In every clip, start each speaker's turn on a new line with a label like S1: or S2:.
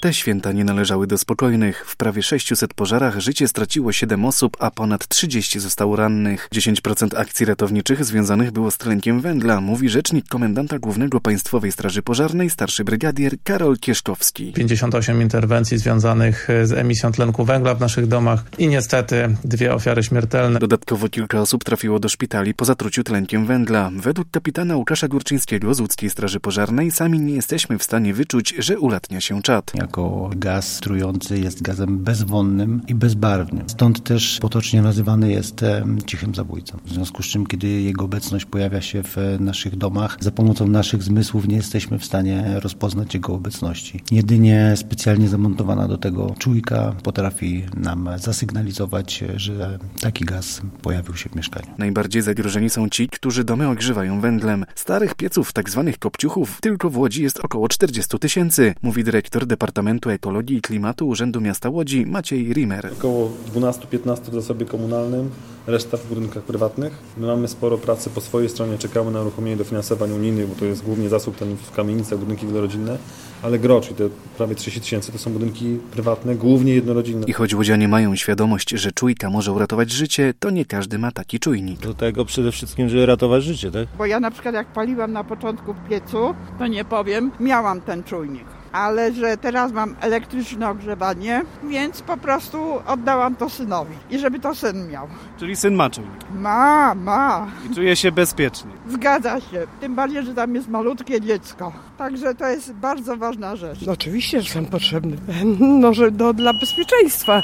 S1: Te święta nie należały do spokojnych. W prawie 600 pożarach życie straciło 7 osób, a ponad 30 zostało rannych. 10% akcji ratowniczych związanych było z tlenkiem węgla, mówi rzecznik komendanta głównego Państwowej Straży Pożarnej, starszy brygadier Karol Kieszkowski.
S2: 58 interwencji związanych z emisją tlenku węgla w naszych domach i niestety 2 ofiary śmiertelne.
S1: Dodatkowo kilka osób trafiło do szpitali po zatruciu tlenkiem węgla. Według kapitana Łukasza Górczyńskiego z łódzkiej Straży Pożarnej sami nie jesteśmy w stanie wyczuć, że ulatnia się czad.
S3: Jako gaz trujący jest gazem bezwonnym i bezbarwnym. Stąd też potocznie nazywany jest cichym zabójcą. W związku z czym, kiedy jego obecność pojawia się w naszych domach, za pomocą naszych zmysłów nie jesteśmy w stanie rozpoznać jego obecności. Jedynie specjalnie zamontowana do tego czujka potrafi nam zasygnalizować, że taki gaz pojawił się w mieszkaniu.
S1: Najbardziej zagrożeni są ci, którzy domy ogrzewają węglem. Starych pieców, tzw. kopciuchów, tylko w Łodzi jest około 40 000, mówi dyrektor Departamentu Ekologii i Klimatu Urzędu Miasta Łodzi Maciej Rimer.
S4: Około 12-15 w zasobie komunalnym, reszta w budynkach prywatnych. My mamy sporo pracy po swojej stronie, czekamy na uruchomienie dofinansowań unijnych, bo to jest głównie zasób ten w kamienicach, budynki wielorodzinne, ale gro, czyli te prawie 30 000 to są budynki prywatne, głównie jednorodzinne.
S1: I choć łodzianie mają świadomość, że czujka może uratować życie, to nie każdy ma taki czujnik.
S5: Do tego przede wszystkim, żeby ratować życie, tak?
S6: Bo ja na przykład jak paliłam na początku w piecu, to nie powiem, miałam ten czujnik. Ale że teraz mam elektryczne ogrzewanie, więc po prostu oddałam to synowi. I żeby to syn miał.
S7: Czyli syn ma czujnik?
S6: Ma.
S7: I czuje się bezpiecznie?
S6: Zgadza się. Tym bardziej, że tam jest malutkie dziecko. Także to jest bardzo ważna rzecz.
S8: No oczywiście, że są potrzebne. Dla bezpieczeństwa.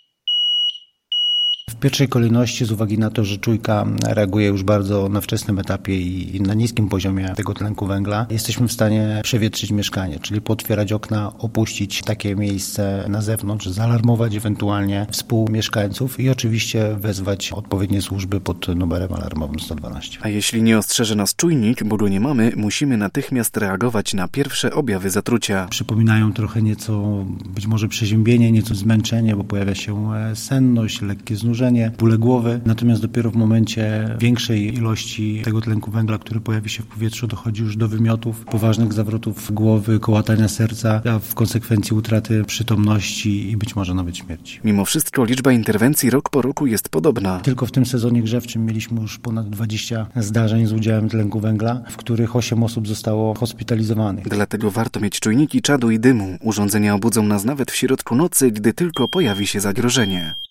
S3: W pierwszej kolejności z uwagi na to, że czujka reaguje już bardzo na wczesnym etapie i na niskim poziomie tego tlenku węgla, jesteśmy w stanie przewietrzyć mieszkanie, czyli pootwierać okna, opuścić takie miejsce na zewnątrz, zaalarmować ewentualnie współmieszkańców i oczywiście wezwać odpowiednie służby pod numerem alarmowym 112.
S1: A jeśli nie ostrzeże nas czujnik, bo go nie mamy, musimy natychmiast reagować na pierwsze objawy zatrucia.
S3: Przypominają trochę nieco, być może przeziębienie, nieco zmęczenie, bo pojawia się senność, lekkie znużenie, bóle głowy. Natomiast dopiero w momencie większej ilości tego tlenku węgla, który pojawi się w powietrzu, dochodzi już do wymiotów, poważnych zawrotów głowy, kołatania serca, a w konsekwencji utraty przytomności i być może nawet śmierci.
S1: Mimo wszystko liczba interwencji rok po roku jest podobna.
S3: Tylko w tym sezonie grzewczym mieliśmy już ponad 20 zdarzeń z udziałem tlenku węgla, w których 8 osób zostało hospitalizowanych.
S1: Dlatego warto mieć czujniki czadu i dymu. Urządzenia obudzą nas nawet w środku nocy, gdy tylko pojawi się zagrożenie.